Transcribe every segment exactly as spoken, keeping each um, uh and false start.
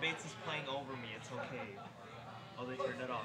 Bates is playing over me. It's okay. Oh, they turned it off.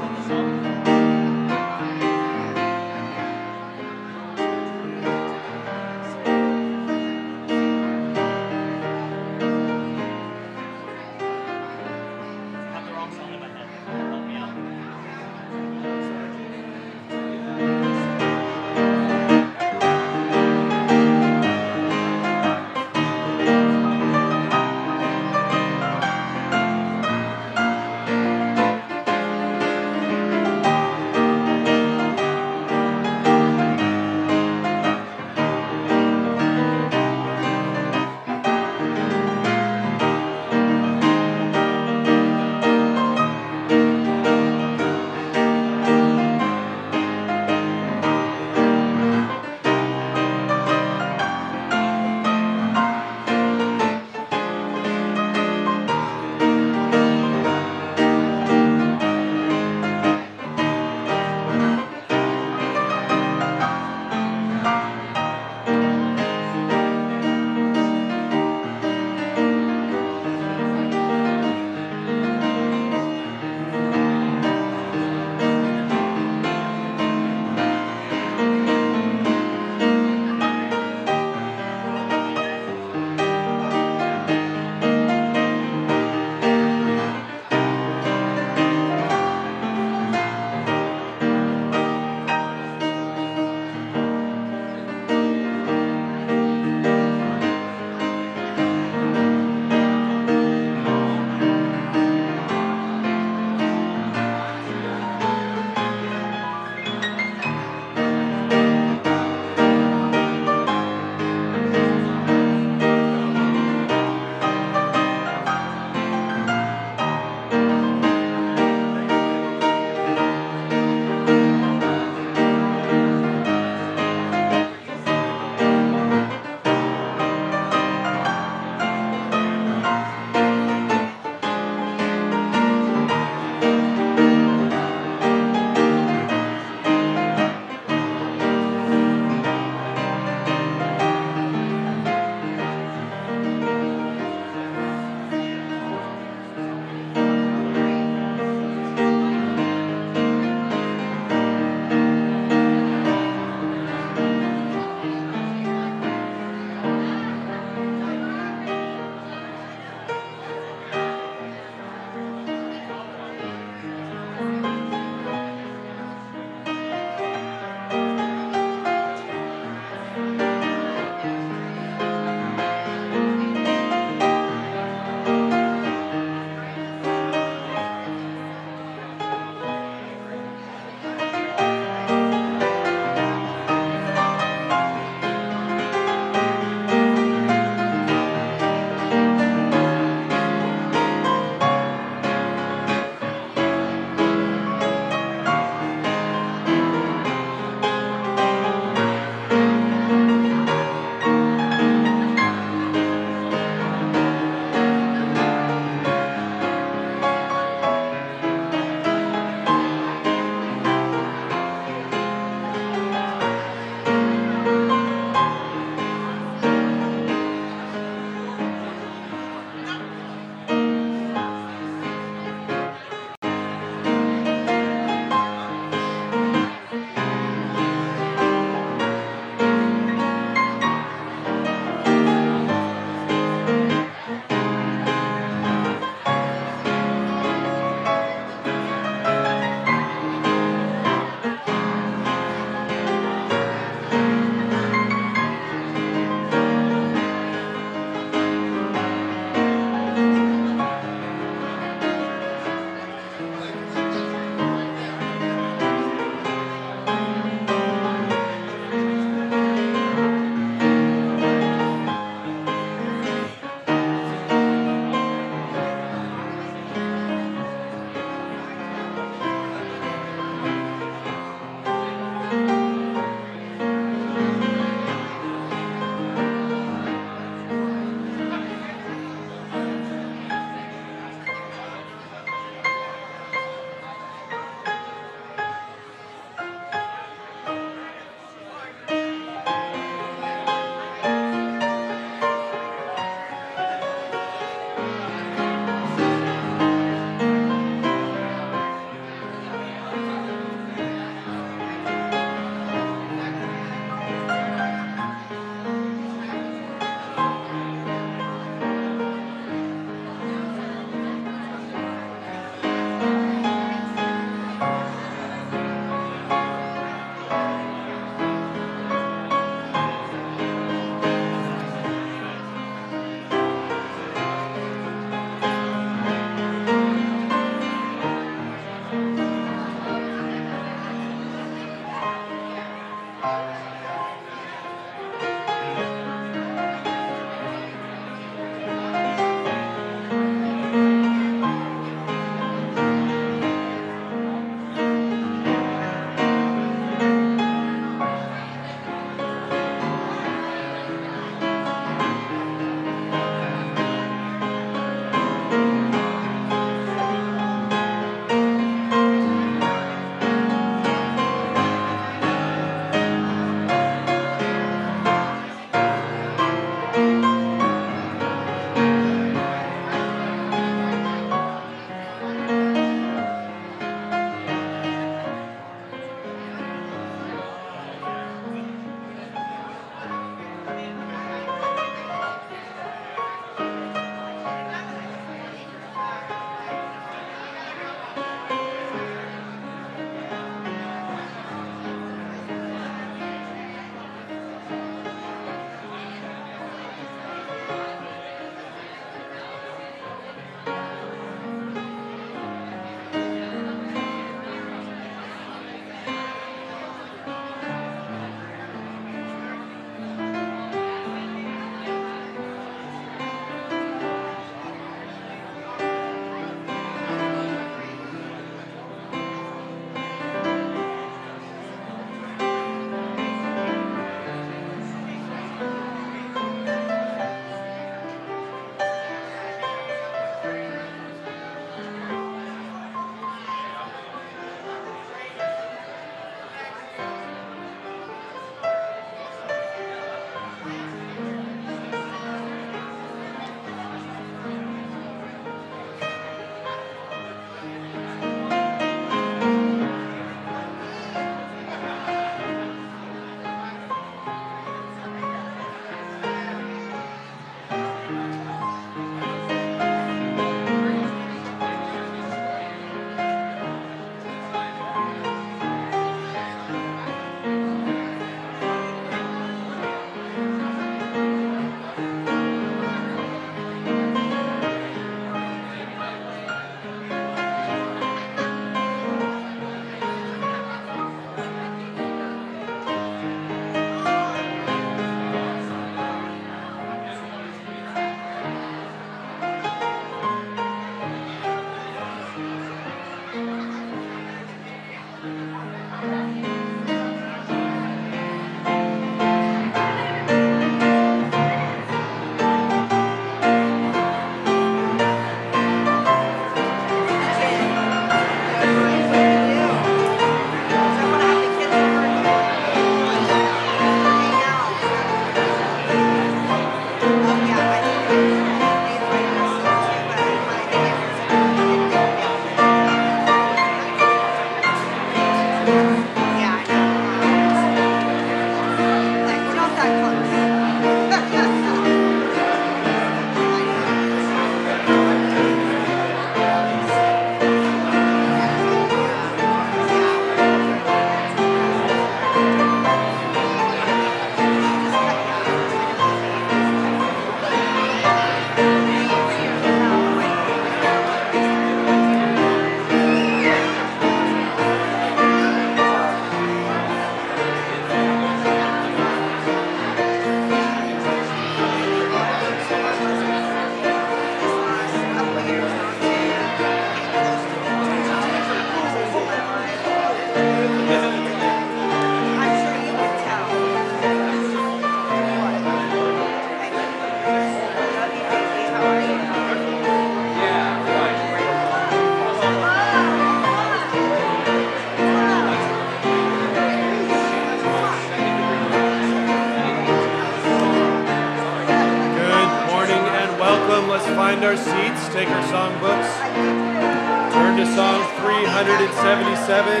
our seats, take our songbooks, turn to Song three seventy-seven.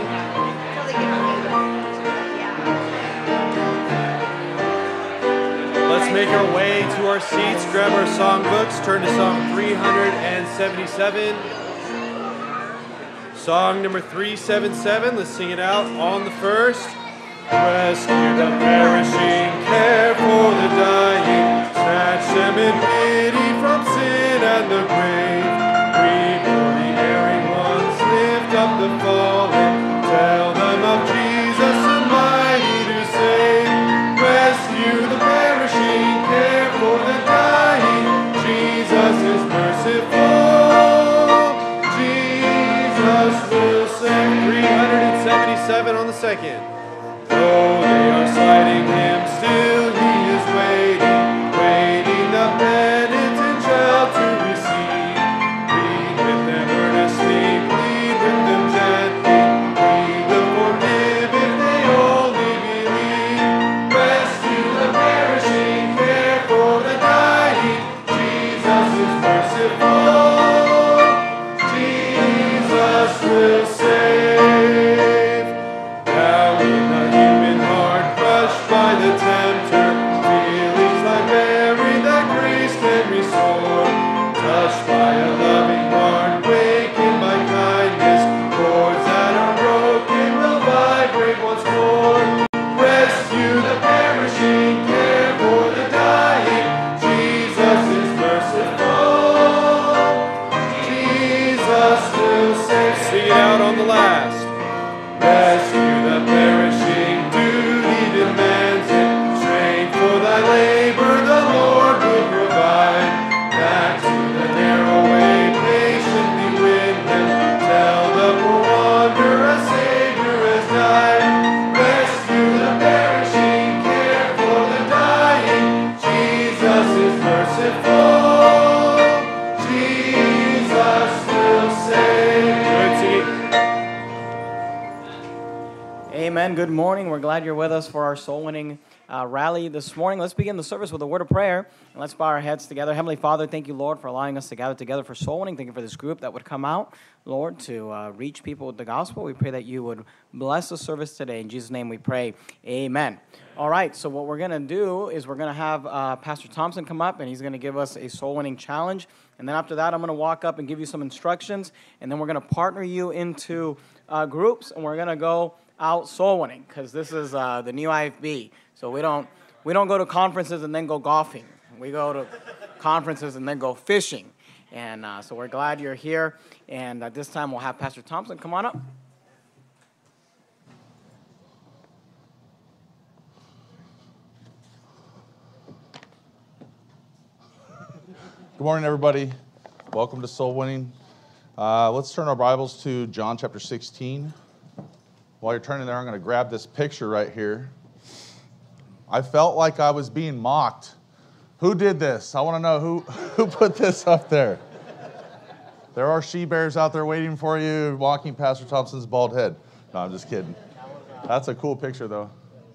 Let's make our way to our seats, grab our songbooks, turn to Song three seventy-seven. Song number three seventy-seven, let's sing it out on the first. Rescue the perishing, care for the dying, snatch them in pity from sin and the grave. Weep for the erring ones, lift up the fallen, tell them of Jesus the mighty to save. Rescue the perishing, care for the dying, Jesus is merciful, Jesus will save. three seventy-seven on the second. Though they are slighting him, still he is waiting, waiting the penitent child to receive. Plead with them earnestly, plead with them gently. He will forgive if they only believe. Rescue the perishing, care for the dying. Jesus is merciful. Jesus will save. By the tempter, feelings like Mary that grace can restore. Touched by a loving heart, wakened by kindness, chords that are broken will vibrate once more. Rescue the perishing, care for the dying. Jesus is merciful. Jesus will save. Sing it out on the last. Rescue the perishing, duty demands it. Strength for thy labor the Lord will provide. Back to the narrow way, patiently win them. Tell the poor wanderer a Savior has died. Rescue the perishing, care for the dying. Jesus is merciful. Jesus will save. Amen. Good morning. We're glad you're with us for our soul-winning uh, rally this morning. Let's begin the service with a word of prayer, and let's bow our heads together. Heavenly Father, thank you, Lord, for allowing us to gather together for soul winning. Thank you for this group that would come out, Lord, to uh, reach people with the gospel. We pray that you would bless the service today. In Jesus' name we pray. Amen. All right, so what we're going to do is we're going to have uh, Pastor Thompson come up, and he's going to give us a soul-winning challenge. And then after that, I'm going to walk up and give you some instructions, and then we're going to partner you into uh, groups, and we're going to go out soul winning, because this is uh, the new I F B. So we don't we don't go to conferences and then go golfing. We go to conferences and then go fishing. And uh, so we're glad you're here. And at this time, we'll have Pastor Thompson come on up. Good morning, everybody. Welcome to Soul Winning. Uh, let's turn our Bibles to John chapter sixteen. While you're turning there, I'm going to grab this picture right here. I felt like I was being mocked. Who did this? I want to know who, who put this up there. There are she-bears out there waiting for you, walking Pastor Thompson's bald head. No, I'm just kidding. That's a cool picture, though.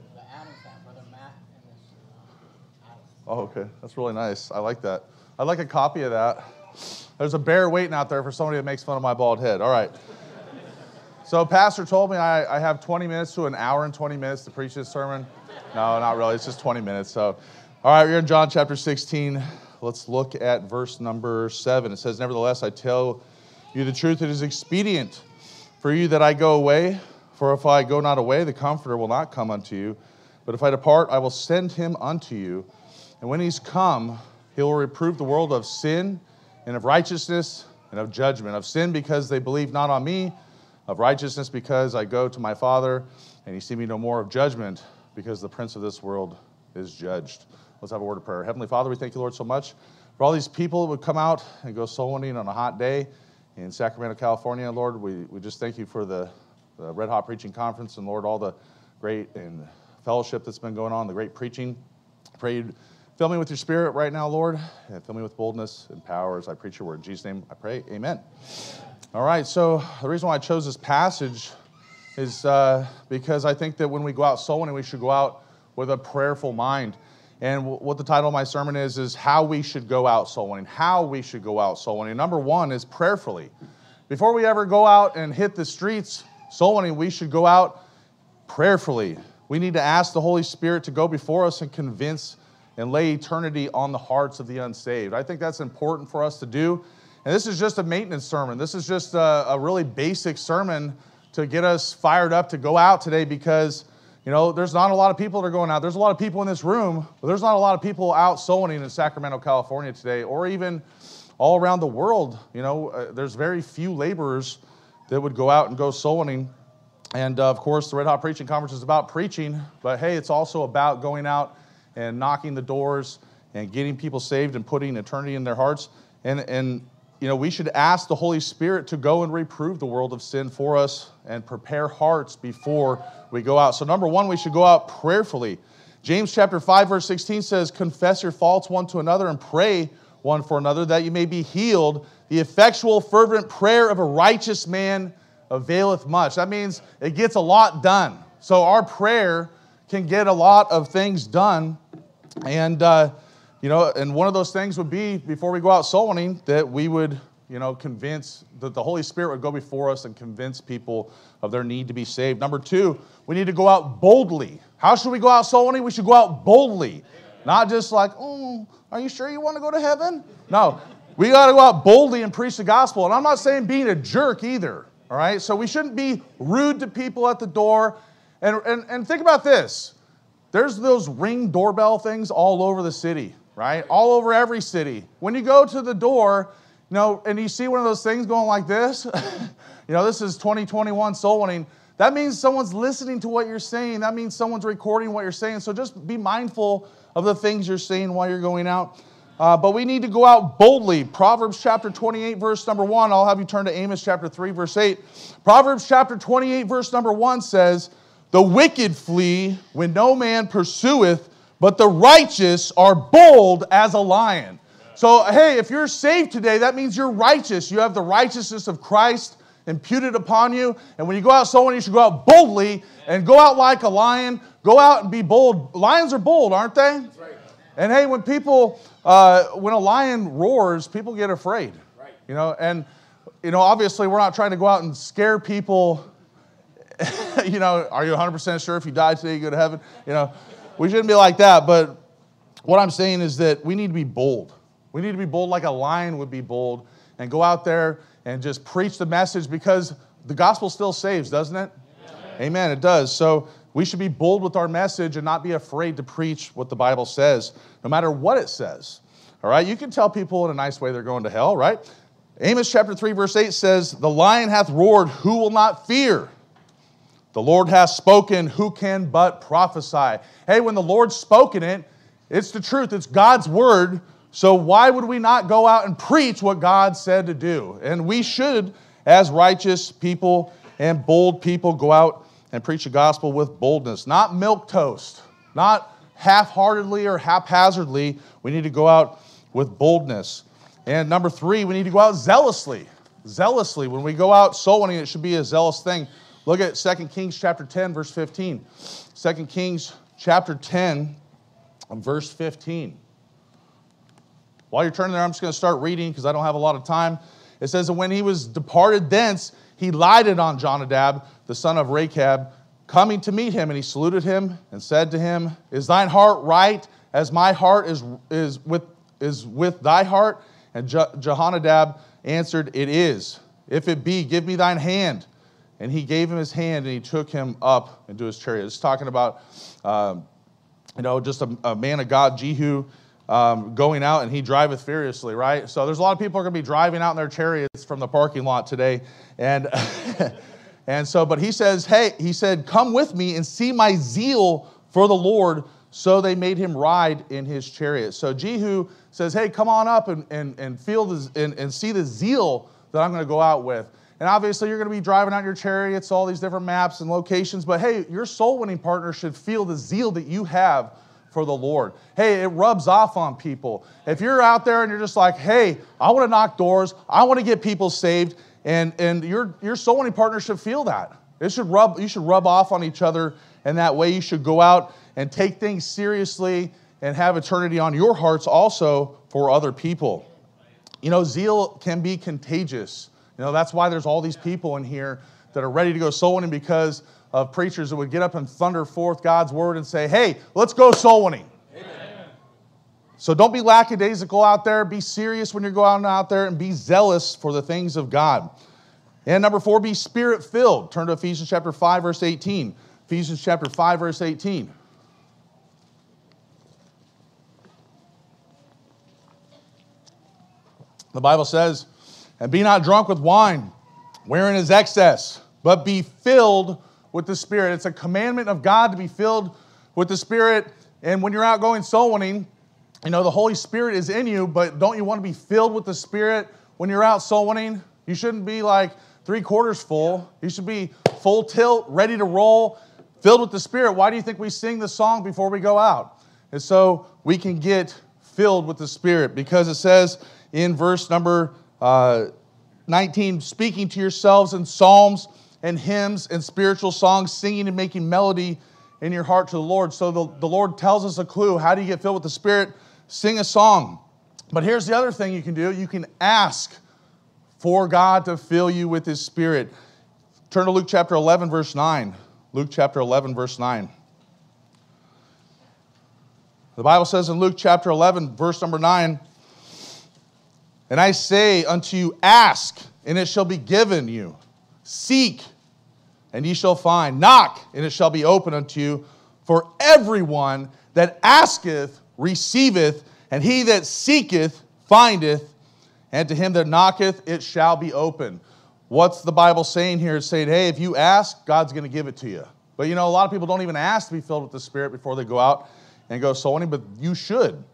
Oh, okay. That's really nice. I like that. I'd like a copy of that. There's a bear waiting out there for somebody that makes fun of my bald head. All right. So Pastor told me I, I have twenty minutes to an hour and twenty minutes to preach this sermon. No, not really. It's just twenty minutes. So, all right, we're in John chapter sixteen. Let's look at verse number seven. It says, "Nevertheless, I tell you the truth, it is expedient for you that I go away. For if I go not away, the Comforter will not come unto you. But if I depart, I will send him unto you. And when he's come, he will reprove the world of sin and of righteousness and of judgment. Of sin, because they believe not on me. Of righteousness, because I go to my Father, and you see me no more. Of judgment, because the prince of this world is judged." Let's have a word of prayer. Heavenly Father, we thank you, Lord, so much for all these people that would come out and go soul winning on a hot day in Sacramento, California. Lord, we, we just thank you for the, the Red Hot Preaching Conference, and Lord, all the great and fellowship that's been going on, the great preaching. I pray you'd fill me with your Spirit right now, Lord, and fill me with boldness and power as I preach your word. In Jesus' name I pray, amen. All right, so the reason why I chose this passage is uh, because I think that when we go out soul winning, we should go out with a prayerful mind. And w- what the title of my sermon is, is how we should go out soul winning. How we should go out soul winning. Number one is prayerfully. Before we ever go out and hit the streets soul winning, we should go out prayerfully. We need to ask the Holy Spirit to go before us and convince and lay eternity on the hearts of the unsaved. I think that's important for us to do. And this is just a maintenance sermon. This is just a, a really basic sermon to get us fired up to go out today, because, you know, there's not a lot of people that are going out. There's a lot of people in this room, but there's not a lot of people out soul winning in Sacramento, California today, or even all around the world. You know, uh, there's very few laborers that would go out and go soul winning. And uh, of course, the Red Hot Preaching Conference is about preaching, but hey, it's also about going out and knocking the doors and getting people saved and putting eternity in their hearts. And, and you know, we should ask the Holy Spirit to go and reprove the world of sin for us and prepare hearts before we go out. So number one, we should go out prayerfully. James chapter five, verse sixteen says, confess your faults one to another and pray one for another that you may be healed. The effectual, fervent prayer of a righteous man availeth much. That means it gets a lot done. So our prayer can get a lot of things done. And, uh, you know, and one of those things would be, before we go out soul winning, that we would, you know, convince, that the Holy Spirit would go before us and convince people of their need to be saved. Number two, we need to go out boldly. How should we go out soul winning? We should go out boldly. Not just like, oh, are you sure you want to go to heaven? No, we got to go out boldly and preach the gospel. And I'm not saying being a jerk either, all right? So we shouldn't be rude to people at the door. And, and, and think about this. There's those Ring doorbell things all over the city, right? All over every city. When you go to the door, you know, and you see one of those things going like this, you know, this is twenty twenty-one soul winning. That means someone's listening to what you're saying. That means someone's recording what you're saying. So just be mindful of the things you're saying while you're going out. Uh, but we need to go out boldly. Proverbs chapter twenty-eight, verse number one. I'll have you turn to Amos chapter three, verse eight. Proverbs chapter twenty-eight, verse number one says, the wicked flee when no man pursueth, but the righteous are bold as a lion. So, hey, if you're saved today, that means you're righteous. You have the righteousness of Christ imputed upon you. And when you go out soul winning, you should go out boldly and go out like a lion. Go out and be bold. Lions are bold, aren't they? That's right. And hey, when people, uh, when a lion roars, people get afraid. Right. You know, and, you know, obviously we're not trying to go out and scare people. You know, are you one hundred percent sure if you die today you go to heaven? You know, we shouldn't be like that. But what I'm saying is that we need to be bold. We need to be bold like a lion would be bold and go out there and just preach the message, because the gospel still saves, doesn't it? Amen. Amen, it does. So we should be bold with our message and not be afraid to preach what the Bible says, no matter what it says. All right, you can tell people in a nice way they're going to hell, right? Amos chapter three, verse eight says, the lion hath roared, who will not fear? The Lord hath spoken, who can but prophesy? Hey, when the Lord's spoken it, it's the truth. It's God's word. So why would we not go out and preach what God said to do? And we should, as righteous people and bold people, go out and preach the gospel with boldness. Not milquetoast, not half-heartedly or haphazardly. We need to go out with boldness. And number three, we need to go out zealously. Zealously. When we go out soul winning, it should be a zealous thing. Look at Second Kings chapter ten, verse fifteen. Second Kings chapter ten, verse fifteen. While you're turning there, I'm just going to start reading because I don't have a lot of time. It says, and when he was departed thence, he lighted on Jonadab, the son of Rechab, coming to meet him. And he saluted him and said to him, is thine heart right as my heart is, is, with, is with thy heart? And Je- Jehonadab answered, it is. If it be, give me thine hand. And he gave him his hand, and he took him up into his chariot. It's talking about, um, you know, just a, a man of God, Jehu, um, going out, and he driveth furiously, right? So there's a lot of people are going to be driving out in their chariots from the parking lot today. And, and so, but he says, hey, he said, come with me and see my zeal for the Lord. So they made him ride in his chariot. So Jehu says, hey, come on up and, and, and, feel the, and, and see the zeal that I'm going to go out with. And obviously, you're going to be driving out your chariots, all these different maps and locations. But hey, your soul-winning partner should feel the zeal that you have for the Lord. Hey, it rubs off on people. If you're out there and you're just like, hey, I want to knock doors, I want to get people saved, and, and your, your soul-winning partner should feel that. It should rub, you should rub off on each other, and that way you should go out and take things seriously and have eternity on your hearts also for other people. You know, zeal can be contagious. You know, that's why there's all these people in here that are ready to go soul winning, because of preachers that would get up and thunder forth God's word and say, hey, let's go soul winning. Amen. So don't be lackadaisical out there. Be serious when you're going out there, and be zealous for the things of God. And number four, be spirit-filled. Turn to Ephesians chapter five, verse eighteen. Ephesians chapter five, verse eighteen. The Bible says, and be not drunk with wine, wherein is excess, but be filled with the Spirit. It's a commandment of God to be filled with the Spirit. And when you're out going soul winning, you know, the Holy Spirit is in you, but don't you want to be filled with the Spirit when you're out soul winning? You shouldn't be like three quarters full. You should be full tilt, ready to roll, filled with the Spirit. Why do you think we sing the song before we go out? And so we can get filled with the Spirit, because it says in verse number uh, nineteen, speaking to yourselves in psalms and hymns and spiritual songs, singing and making melody in your heart to the Lord. So the, the Lord tells us a clue. How do you get filled with the Spirit? Sing a song. But here's the other thing you can do. You can ask for God to fill you with His Spirit. Turn to Luke chapter eleven, verse nine. Luke chapter eleven, verse nine. The Bible says in Luke chapter eleven, verse number nine, and I say unto you, ask, and it shall be given you. Seek, and ye shall find. Knock, and it shall be opened unto you. For everyone that asketh receiveth, and he that seeketh findeth, and to him that knocketh it shall be opened. What's the Bible saying here? It's saying, hey, if you ask, God's going to give it to you. But you know, a lot of people don't even ask to be filled with the Spirit before they go out and go soul winning, but you should.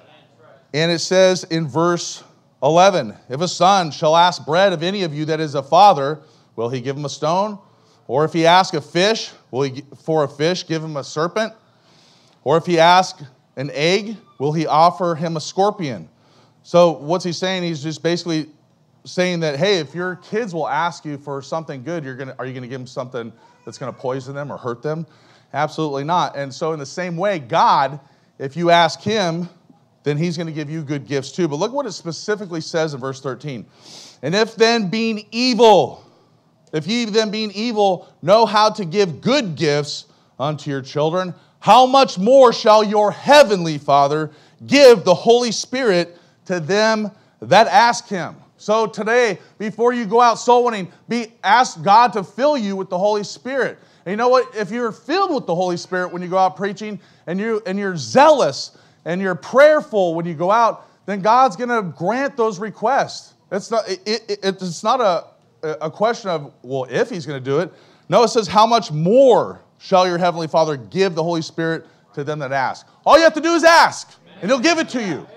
And it says in verse eleven, if a son shall ask bread of any of you that is a father, will he give him a stone? Or if he ask a fish, will he for a fish give him a serpent? Or if he ask an egg, will he offer him a scorpion? So what's he saying? He's just basically saying that, hey, if your kids will ask you for something good, you're gonna, are you going to give them something that's going to poison them or hurt them? Absolutely not. And so in the same way, God, if you ask Him, then He's going to give you good gifts too. But look what it specifically says in verse thirteen. And if then being evil, if ye then being evil know how to give good gifts unto your children, how much more shall your heavenly Father give the Holy Spirit to them that ask Him? So today, before you go out soul winning, be ask God to fill you with the Holy Spirit. And you know what? If you're filled with the Holy Spirit when you go out preaching, and you and you're zealous and you're prayerful when you go out, then God's going to grant those requests. It's not it, it, it's not a a question of, well, if He's going to do it. No, it says, how much more shall your heavenly Father give the Holy Spirit to them that ask? All you have to do is ask, and He'll give it to you.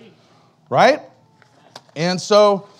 Right? And so,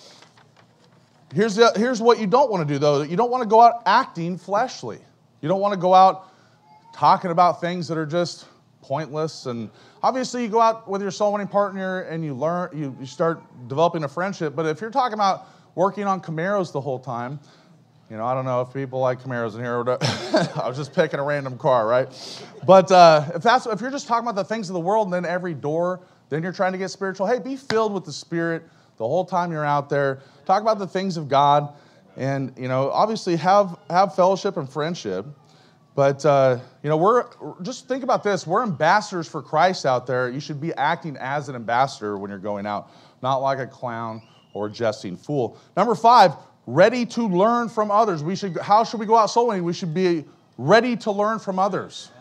here's, the, here's what you don't want to do, though. You don't want to go out acting fleshly. You don't want to go out talking about things that are just pointless. And obviously, you go out with your soul winning partner and you learn, you, you start developing a friendship. But if you're talking about working on Camaros the whole time, you know, I don't know if people like Camaros in here or whatever. I was just picking a random car, right? But uh, if that's if you're just talking about the things of the world, and then every door, then you're trying to get spiritual. Hey, be filled with the Spirit the whole time you're out there. Talk about the things of God, and you know, obviously have have fellowship and friendship. But uh, you know, we're just think about this: we're ambassadors for Christ out there. You should be acting as an ambassador when you're going out, not like a clown or jesting fool. Number five, ready to learn from others. We should. How should we go out soul winning? We should be ready to learn from others.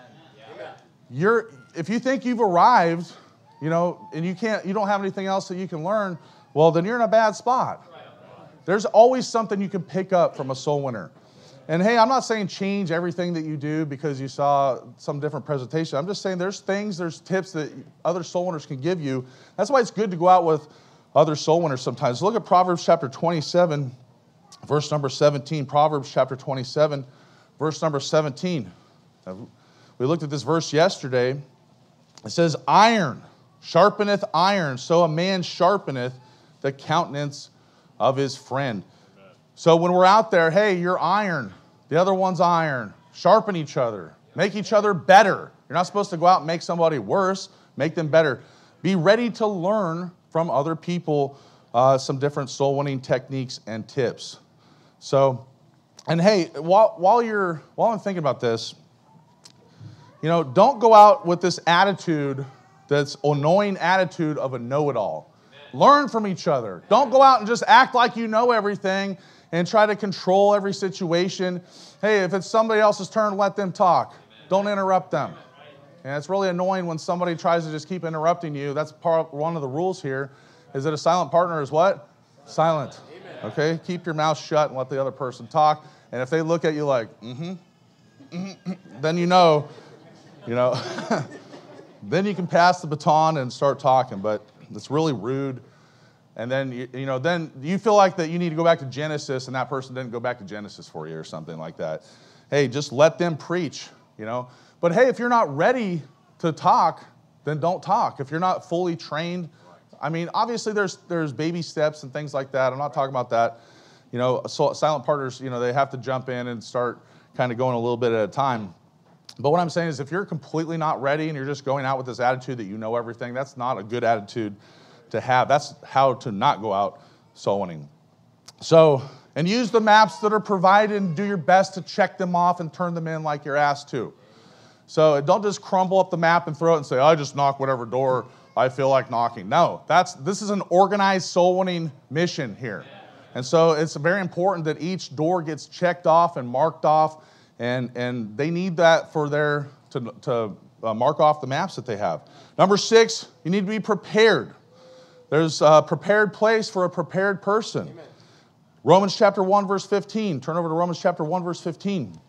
You're if you think you've arrived, you know, and you can't, you don't have anything else that you can learn. Well, then you're in a bad spot. There's always something you can pick up from a soul winner. And hey, I'm not saying change everything that you do because you saw some different presentation. I'm just saying there's things, there's tips that other soul winners can give you. That's why it's good to go out with other soul winners sometimes. Look at Proverbs chapter twenty-seven, verse number seventeen. Proverbs chapter twenty-seven, verse number seventeen. We looked at this verse yesterday. It says, iron sharpeneth iron, so a man sharpeneth the countenance of his friend. Amen. So when we're out there, hey, you're iron. The other one's iron. Sharpen each other. Make each other better. You're not supposed to go out and make somebody worse. Make them better. Be ready to learn from other people uh, some different soul winning techniques and tips. So, and hey, while, while you're, while I'm thinking about this, you know, don't go out with this attitude, that's annoying attitude of a know-it-all. Learn from each other. Don't go out and just act like you know everything and try to control every situation. Hey, if it's somebody else's turn, let them talk. Don't interrupt them. And it's really annoying when somebody tries to just keep interrupting you. That's part one of the rules here, is that a silent partner is what? Silent. Okay? Keep your mouth shut and let the other person talk. And if they look at you like, mm-hmm, mm-hmm, then you know, you know, then you can pass the baton and start talking. But it's really rude. And then, you, you know, then you feel like that you need to go back to Genesis and that person didn't go back to Genesis for you or something like that. Hey, just let them preach, you know. But hey, if you're not ready to talk, then don't talk. If you're not fully trained, I mean, obviously there's there's baby steps and things like that. I'm not talking about that. You know, so silent partners, you know, they have to jump in and start kind of going a little bit at a time. But what I'm saying is if you're completely not ready and you're just going out with this attitude that you know everything, that's not a good attitude to have. That's how to not go out soul winning. So, and use the maps that are provided and do your best to check them off and turn them in like you're asked to. So don't just crumble up the map and throw it and say, I just knock whatever door I feel like knocking. No, that's this is an organized soul winning mission here. And so it's very important that each door gets checked off and marked off, and, and they need that for their, to, to uh, mark off the maps that they have. Number six, you need to be prepared. There's a prepared place for a prepared person. Amen. Romans chapter one, verse fifteen. Turn over to Romans chapter one, verse fifteen.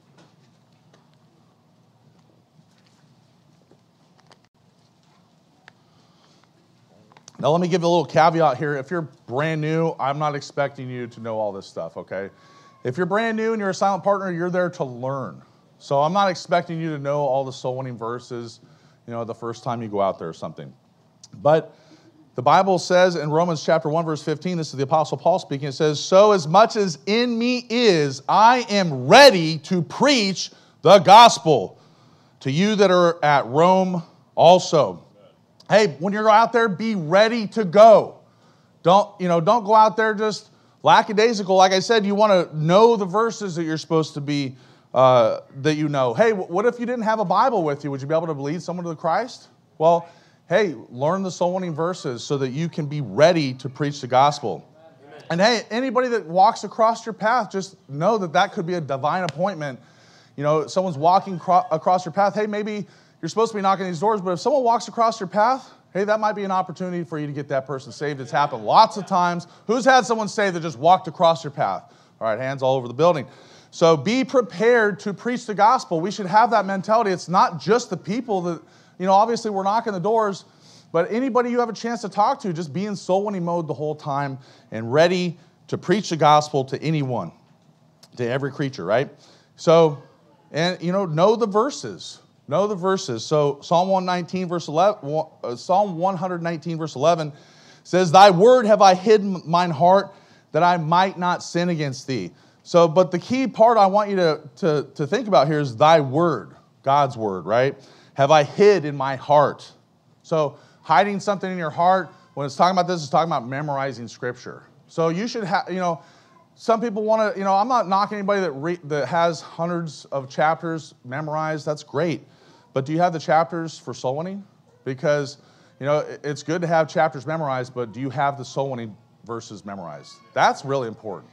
Now, let me give a little caveat here. If you're brand new, I'm not expecting you to know all this stuff, okay? If you're brand new and you're a silent partner, you're there to learn. So I'm not expecting you to know all the soul winning verses, you know, the first time you go out there or something. But the Bible says in Romans chapter one, verse fifteen, this is the Apostle Paul speaking, it says, so as much as in me is, I am ready to preach the gospel to you that are at Rome also. Hey, when you're out there, be ready to go. Don't, you know, don't go out there just lackadaisical. Like I said, you want to know the verses that you're supposed to be, uh, that you know. Hey, what if you didn't have a Bible with you? Would you be able to lead someone to the Christ? Well, hey, learn the soul winning verses so that you can be ready to preach the gospel. Amen. And hey, anybody that walks across your path, just know that that could be a divine appointment. You know, someone's walking cro- across your path. Hey, maybe you're supposed to be knocking these doors, but if someone walks across your path, hey, that might be an opportunity for you to get that person saved. It's happened lots of times. Who's had someone saved that just walked across your path? All right, hands all over the building. So be prepared to preach the gospel. We should have that mentality. It's not just the people that, you know, obviously we're knocking the doors, but anybody you have a chance to talk to, just be in soul winning mode the whole time and ready to preach the gospel to anyone, to every creature, right? So, and, you know, know the verses. Know the verses. So Psalm one nineteen, verse eleven, Psalm one nineteen, verse eleven says, thy word have I hidden mine heart that I might not sin against thee. So, but the key part I want you to, to, to think about here is thy word, God's word, right? Have I hid in my heart. So hiding something in your heart, when it's talking about this, it's talking about memorizing scripture. So you should have, you know, some people want to, you know, I'm not knocking anybody that, re- that has hundreds of chapters memorized. That's great. But do you have the chapters for soul winning? Because, you know, it's good to have chapters memorized, but do you have the soul winning verses memorized? That's really important.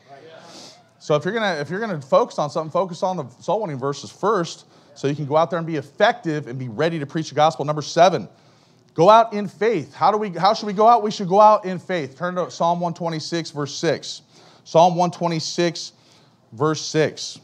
So if you're gonna if you're gonna focus on something, focus on the soul winning verses first, so you can go out there and be effective and be ready to preach the gospel. Number seven, go out in faith. How do we? How should we go out? We should go out in faith. Turn to Psalm one twenty-six, verse six. Psalm one twenty-six, verse six.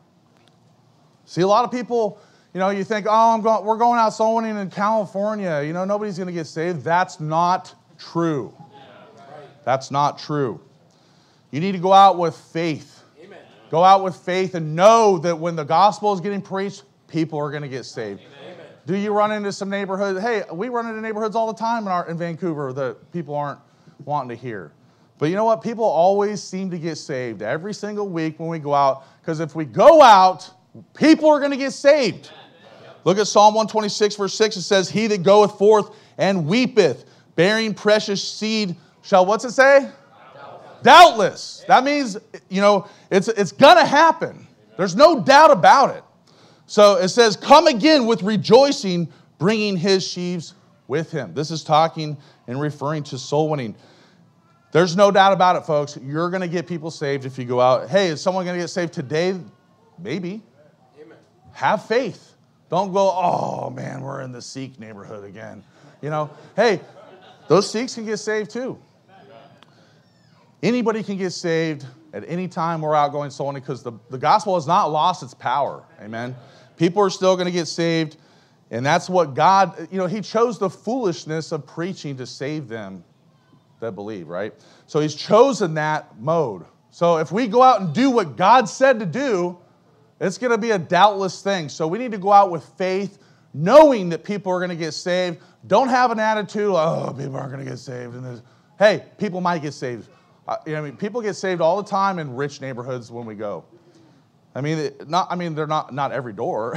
See, a lot of people, you know, you think, oh, I'm going, we're going out soul winning in California. You know, nobody's going to get saved. That's not true. That's not true. You need to go out with faith. Amen. Go out with faith and know that when the gospel is getting preached, people are going to get saved. Amen. Do you run into some neighborhoods? Hey, we run into neighborhoods all the time in, our, in Vancouver that people aren't wanting to hear. But you know what? People always seem to get saved every single week when we go out. Because if we go out, people are going to get saved. Look at Psalm one twenty-six, verse six. It says, he that goeth forth and weepeth, bearing precious seed, shall, what's it say? Doubtless. Doubtless. That means, you know, it's, it's going to happen. There's no doubt about it. So it says, come again with rejoicing, bringing his sheaves with him. This is talking and referring to soul winning. There's no doubt about it, folks. You're going to get people saved if you go out. Hey, is someone going to get saved today? Maybe. Amen. Have faith. Don't go, oh, man, we're in the Sikh neighborhood again. You know, hey, those Sikhs can get saved too. Anybody can get saved at any time we're out going soul winning, because the, the gospel has not lost its power. Amen. People are still going to get saved, and that's what God, you know, he chose the foolishness of preaching to save them that believe, right? So he's chosen that mode. So if we go out and do what God said to do, it's going to be a doubtless thing. So we need to go out with faith, knowing that people are going to get saved. Don't have an attitude, oh, people aren't going to get saved. And there's, hey, people might get saved. Uh, you know, I mean, people get saved all the time in rich neighborhoods when we go. I mean, it, not. I mean, they're not not every door.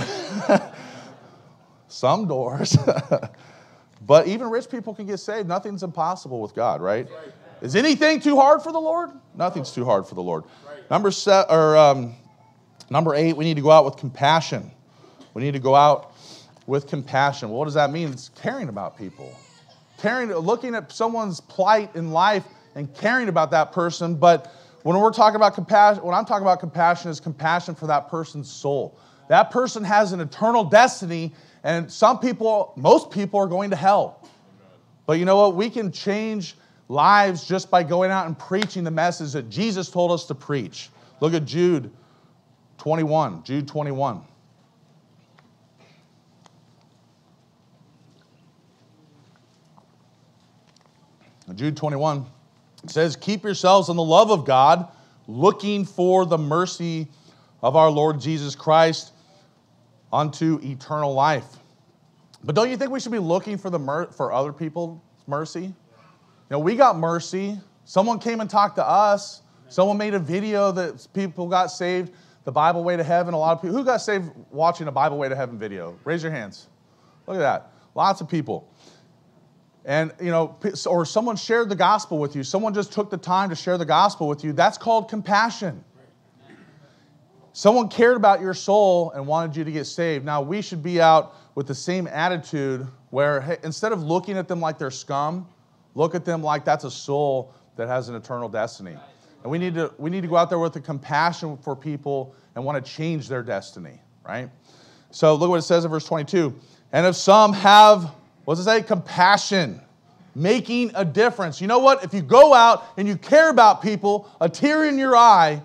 Some doors. But even rich people can get saved. Nothing's impossible with God, right? right? Is anything too hard for the Lord? Nothing's too hard for the Lord. Right. Number set, or um, number eight, we need to go out with compassion. We need to go out with compassion. Well, what does that mean? It's caring about people, caring, looking at someone's plight in life and caring about that person. But when we're talking about compassion, when I'm talking about compassion, is compassion for that person's soul. That person has an eternal destiny. And some people, most people are going to hell. But you know what? We can change lives just by going out and preaching the message that Jesus told us to preach. Look at Jude twenty-one. Jude twenty-one. Jude twenty-one says, keep yourselves in the love of God, looking for the mercy of our Lord Jesus Christ unto eternal life. But don't you think we should be looking for the mer- for other people's mercy? You know, we got mercy. Someone came and talked to us. Someone made a video that people got saved. The Bible Way to Heaven. A lot of people. Who got saved watching a Bible Way to Heaven video? Raise your hands. Look at that. Lots of people. And, you know, or someone shared the gospel with you. Someone just took the time to share the gospel with you. That's called compassion. Someone cared about your soul and wanted you to get saved. Now, we should be out with the same attitude where, hey, instead of looking at them like they're scum, look at them like that's a soul that has an eternal destiny. And we need to we need to go out there with the compassion for people and want to change their destiny, right? So look what it says in verse twenty-two. And if some have, what does it say? Compassion, making a difference. You know what? If you go out and you care about people, a tear in your eye,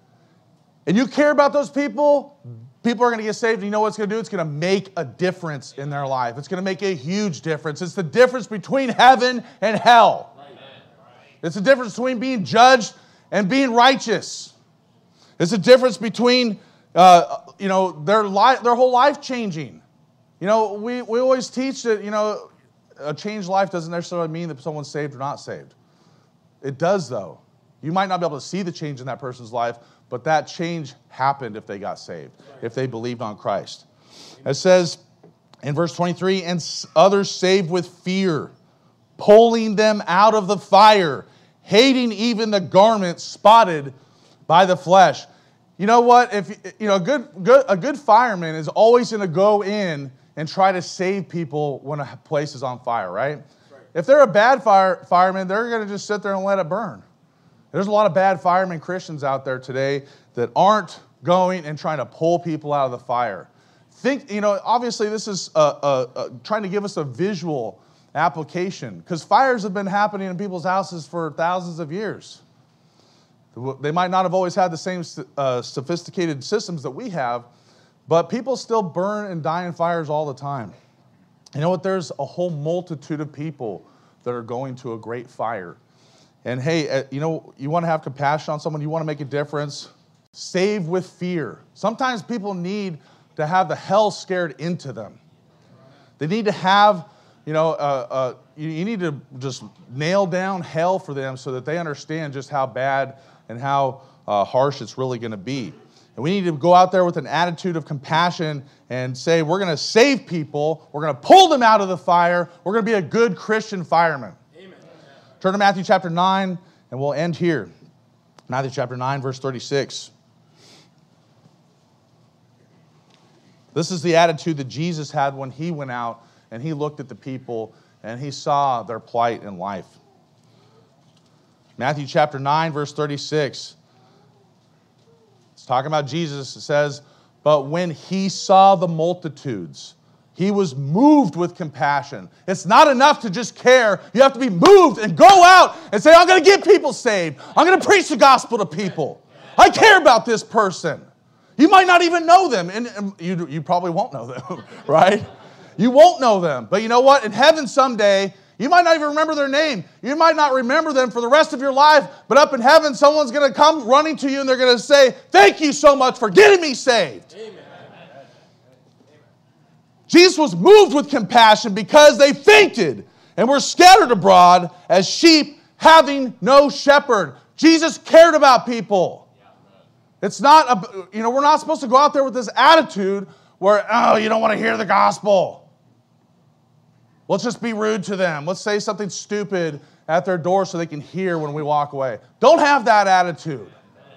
and you care about those people, people are going to get saved. And you know what it's going to do? It's going to make a difference in their life. It's going to make a huge difference. It's the difference between heaven and hell. It's the difference between being judged and being righteous. It's the difference between, uh, you know, their life, their whole life changing. You know, we, we always teach that, you know, a changed life doesn't necessarily mean that someone's saved or not saved. It does, though. You might not be able to see the change in that person's life, but that change happened if they got saved, if they believed on Christ. It says in verse twenty-three, and others saved with fear, pulling them out of the fire, hating even the garment spotted by the flesh. You know what? If you know, a good, good, a good fireman is always going to go in and try to save people when a place is on fire, right? right. If they're a bad fire, fireman, they're going to just sit there and let it burn. There's a lot of bad firemen Christians out there today that aren't going and trying to pull people out of the fire. Think, you know, obviously this is a, a, a, trying to give us a visual application, because fires have been happening in people's houses for thousands of years. They might not have always had the same uh, sophisticated systems that we have, but people still burn and die in fires all the time. You know what? There's a whole multitude of people that are going to a great fire. And hey, you know, you want to have compassion on someone, you want to make a difference, save with fear. Sometimes people need to have the hell scared into them. They need to have, you know, uh, uh, you, you need to just nail down hell for them so that they understand just how bad and how uh, harsh it's really going to be. And we need to go out there with an attitude of compassion and say, we're going to save people. We're going to pull them out of the fire. We're going to be a good Christian fireman. Amen. Turn to Matthew chapter nine, and we'll end here. Matthew chapter nine, verse thirty-six. This is the attitude that Jesus had when he went out and he looked at the people and he saw their plight in life. Matthew chapter nine, verse thirty-six. It's talking about Jesus. It says, but when he saw the multitudes, he was moved with compassion. It's not enough to just care. You have to be moved and go out and say, I'm going to get people saved. I'm going to preach the gospel to people. I care about this person. You might not even know them, and you, you probably won't know them, right? You won't know them. But you know what? In heaven someday, you might not even remember their name. You might not remember them for the rest of your life, but up in heaven, someone's going to come running to you, and they're going to say, thank you so much for getting me saved. Amen. Jesus was moved with compassion because they fainted and were scattered abroad as sheep having no shepherd. Jesus cared about people. It's not, a, you know, we're not supposed to go out there with this attitude where, oh, you don't want to hear the gospel. Let's just be rude to them. Let's say something stupid at their door so they can hear when we walk away. Don't have that attitude.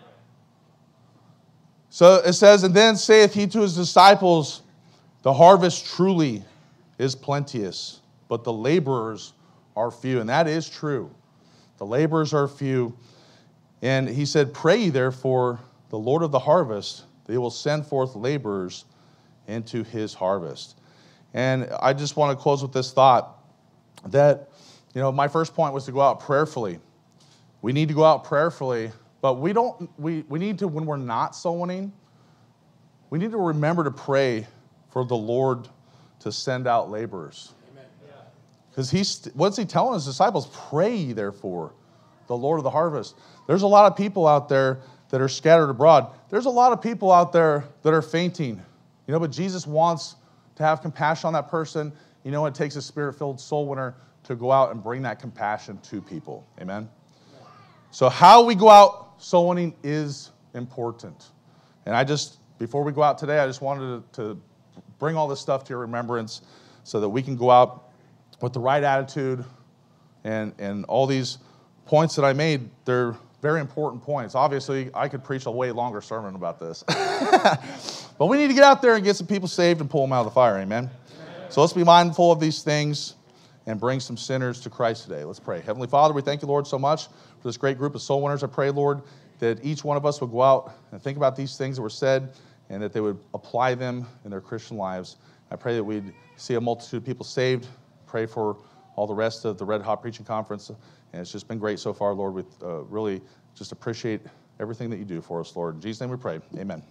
So it says, and then saith he to his disciples, the harvest truly is plenteous, but the laborers are few. And that is true. The laborers are few. And he said, pray ye therefore the Lord of the harvest, that he will send forth laborers into his harvest. And I just want to close with this thought that, you know, my first point was to go out prayerfully. We need to go out prayerfully, but we don't, we, we need to, when we're not soul winning, we need to remember to pray for the Lord to send out laborers. Because he's, what's he telling his disciples? Pray ye therefore the Lord of the harvest. There's a lot of people out there that are scattered abroad. There's a lot of people out there that are fainting. You know, but Jesus wants to have compassion on that person. You know, it takes a spirit-filled soul winner to go out and bring that compassion to people. Amen? So how we go out soul winning is important. And I just, before we go out today, I just wanted to, to bring all this stuff to your remembrance so that we can go out with the right attitude. And, and all these points that I made, they're very important points. Obviously, I could preach a way longer sermon about this. But we need to get out there and get some people saved and pull them out of the fire. Amen? Amen. So let's be mindful of these things and bring some sinners to Christ today. Let's pray. Heavenly Father, we thank you, Lord, so much for this great group of soul winners. I pray, Lord, that each one of us would go out and think about these things that were said and that they would apply them in their Christian lives. I pray that we'd see a multitude of people saved. Pray for all the rest of the Red Hot Preaching Conference. And it's just been great so far, Lord. We uh, really just appreciate everything that you do for us, Lord. In Jesus' name we pray. Amen.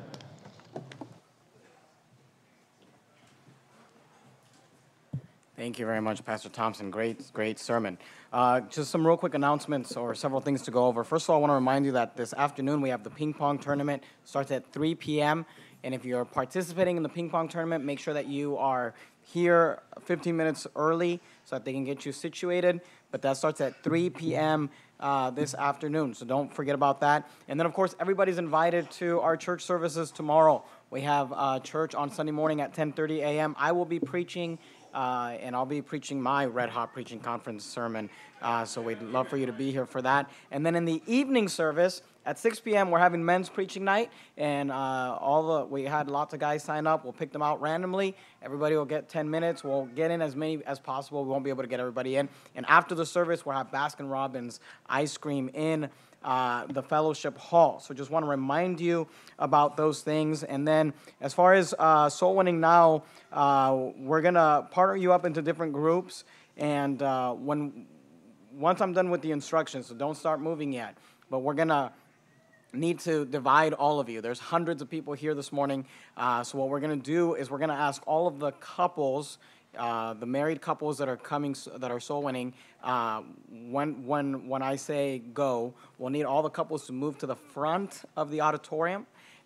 Thank you very much, Pastor Thompson. Great, great sermon. Uh, just some real quick announcements or several things to go over. First of all, I want to remind you that this afternoon we have the ping pong tournament. It starts at three p.m. And if you're participating in the ping pong tournament, make sure that you are here fifteen minutes early so that they can get you situated. But that starts at three p.m. Uh, this afternoon, so don't forget about that. And then, of course, everybody's invited to our church services tomorrow. We have uh, church on Sunday morning at ten thirty a.m. I will be preaching, uh, and I'll be preaching my Red Hot Preaching Conference sermon, uh, so we'd love for you to be here for that. And then in the evening service, at six p.m., we're having men's preaching night, and uh, all the we had lots of guys sign up. We'll pick them out randomly. Everybody will get ten minutes. We'll get in as many as possible. We won't be able to get everybody in. And after the service, we'll have Baskin-Robbins ice cream in uh, the fellowship hall. So just want to remind you about those things. And then as far as uh, Soul Winning Now, uh, we're going to partner you up into different groups. And uh, when once I'm done with the instructions, so don't start moving yet, but we're going to need to divide all of you. There's hundreds of people here this morning. Uh, so what we're going to do is we're going to ask all of the couples, uh, the married couples that are coming, that are soul winning, uh, when, when, when I say go, we'll need all the couples to move to the front of the auditorium.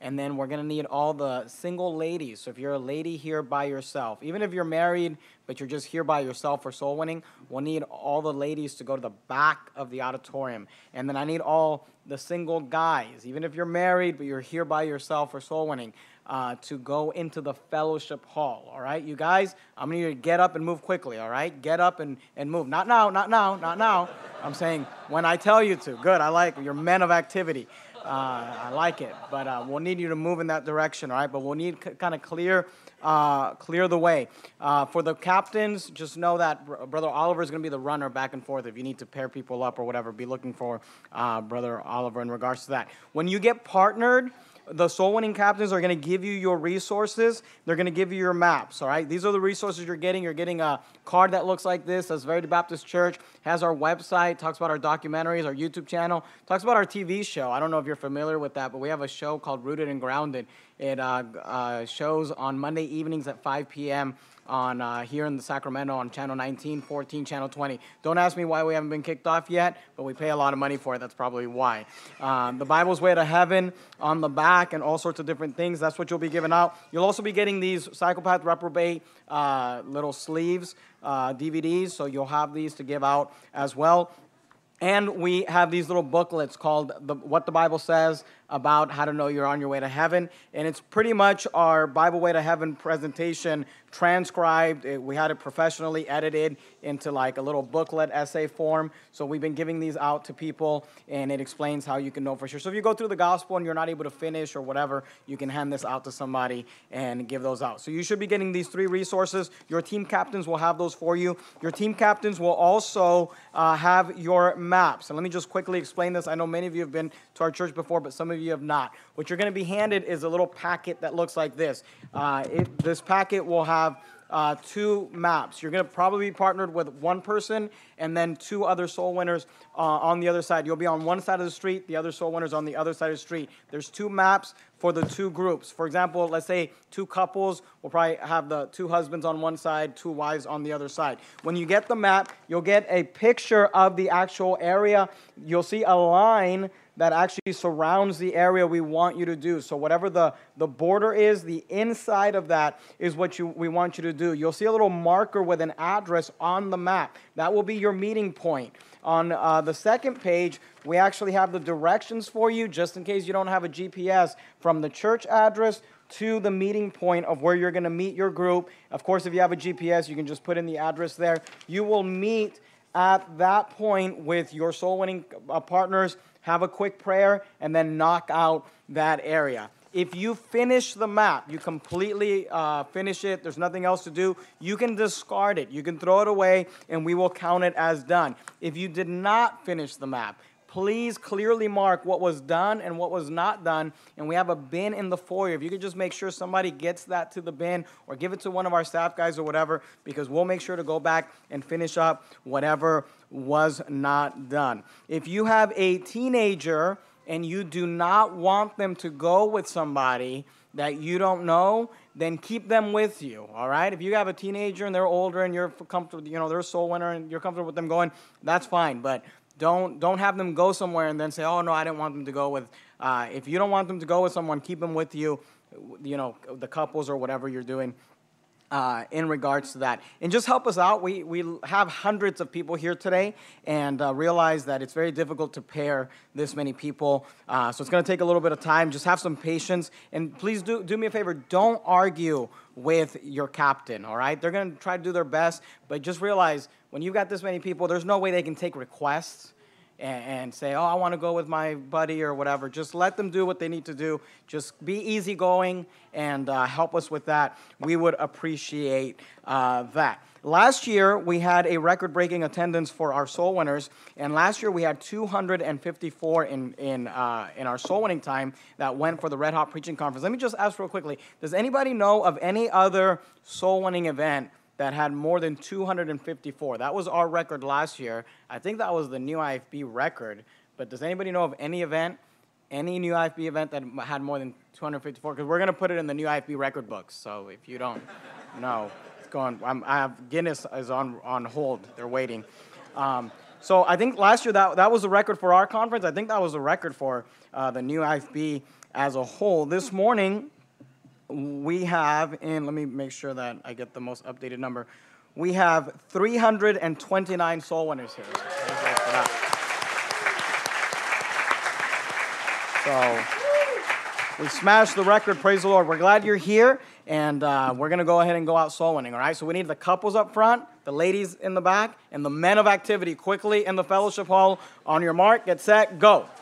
And then we're going to need all the single ladies. So if you're a lady here by yourself, even if you're married, but you're just here by yourself for soul winning, we'll need all the ladies to go to the back of the auditorium. And then I need all the single guys, even if you're married, but you're here by yourself for soul winning, uh, to go into the fellowship hall, all right? You guys, I'm going to need you to get up and move quickly, all right? Get up and, and move. Not now, not now, not now. I'm saying when I tell you to. Good, I like it. You're men of activity. Uh, I like it. But uh, we'll need you to move in that direction, all right? But we'll need c- kind of clear uh, clear the way. Uh, for the captains, just know that Br- Brother Oliver is going to be the runner back and forth. If you need to pair people up or whatever, be looking for uh, Brother Oliver in regards to that. When you get partnered, the soul winning captains are going to give you your resources. They're going to give you your maps, all right? These are the resources you're getting. You're getting a card that looks like this. That's Verity Baptist Church. Has our website, talks about our documentaries, our YouTube channel, talks about our T V show. I don't know if you're familiar with that, but we have a show called Rooted and Grounded. It uh, uh, shows on Monday evenings at five p.m. on uh, here in the Sacramento on Channel nineteen, fourteen, Channel twenty. Don't ask me why we haven't been kicked off yet, but we pay a lot of money for it. That's probably why. Um, the Bible's Way to Heaven on the back and all sorts of different things. That's what you'll be giving out. You'll also be getting these Psychopath Reprobate uh, little sleeves, uh, D V Ds, so you'll have these to give out as well. And we have these little booklets called the, What the Bible Says About How to Know You're on Your Way to Heaven. And it's pretty much our Bible Way to Heaven presentation transcribed. It, we had it professionally edited into like a little booklet essay form. So we've been giving these out to people, and it explains how you can know for sure. So if you go through the gospel and you're not able to finish or whatever, you can hand this out to somebody and give those out. So you should be getting these three resources. Your team captains will have those for you. Your team captains will also uh, have your maps. And let me just quickly explain this. I know many of you have been to our church before, but some of you have not. What you're going to be handed is a little packet that looks like this. Uh, it, this packet will have uh, two maps. You're going to probably be partnered with one person and then two other soul winners uh, on the other side. You'll be on one side of the street, the other soul winners on the other side of the street. There's two maps for the two groups. For example, let's say two couples will probably have the two husbands on one side, two wives on the other side. When you get the map, you'll get a picture of the actual area. You'll see a line that actually surrounds the area we want you to do. So whatever the, the border is, the inside of that is what you we want you to do. You'll see a little marker with an address on the map. That will be your meeting point. On uh, the second page, we actually have the directions for you, just in case you don't have a G P S, from the church address to the meeting point of where you're going to meet your group. Of course, if you have a G P S, you can just put in the address there. You will meet at that point with your soul-winning uh, partners, have a quick prayer, and then knock out that area. If you finish the map, you completely uh, finish it, there's nothing else to do, you can discard it. You can throw it away, and we will count it as done. If you did not finish the map, please clearly mark what was done and what was not done, and we have a bin in the foyer. If you could just make sure somebody gets that to the bin or give it to one of our staff guys or whatever, because we'll make sure to go back and finish up whatever was not done. If you have a teenager and you do not want them to go with somebody that you don't know, then keep them with you, all right? If you have a teenager and they're older and you're comfortable, you know, they're a soul winner and you're comfortable with them going, that's fine, but Don't don't have them go somewhere and then say, oh, no, I didn't want them to go with. Uh, if you don't want them to go with someone, keep them with you, you know, the couples or whatever you're doing uh, in regards to that. And just help us out. We, we have hundreds of people here today and uh, realize that it's very difficult to pair this many people. Uh, so it's going to take a little bit of time. Just have some patience. And please do, do me a favor. Don't argue with your captain, all right? They're going to try to do their best, but just realize when you've got this many people, there's no way they can take requests and, and say, oh, I want to go with my buddy or whatever. Just let them do what they need to do. Just be easygoing and uh, help us with that. We would appreciate uh, that. Last year, we had a record-breaking attendance for our soul winners, and last year we had two hundred fifty-four in in uh, in our soul winning time that went for the Red Hot Preaching Conference. Let me just ask real quickly, does anybody know of any other soul winning event that had more than two hundred fifty-four? That was our record last year. I think that was the new I F B record, but does anybody know of any event, any new I F B event that had more than two hundred fifty-four? Because we're going to put it in the new I F B record books, so if you don't know, it's going. I'm, I have Guinness is on, on hold. They're waiting. Um, so I think last year that, that was a record for our conference. I think that was a record for uh, the new I F B as a whole. This morning, we have, and let me make sure that I get the most updated number. We have three hundred twenty-nine soul winners here. So, praise the Lord for that. So we smashed the record. Praise the Lord. We're glad you're here, and uh, we're going to go ahead and go out soul winning, all right? So we need the couples up front, the ladies in the back, and the men of activity quickly in the fellowship hall. On your mark, get set, go.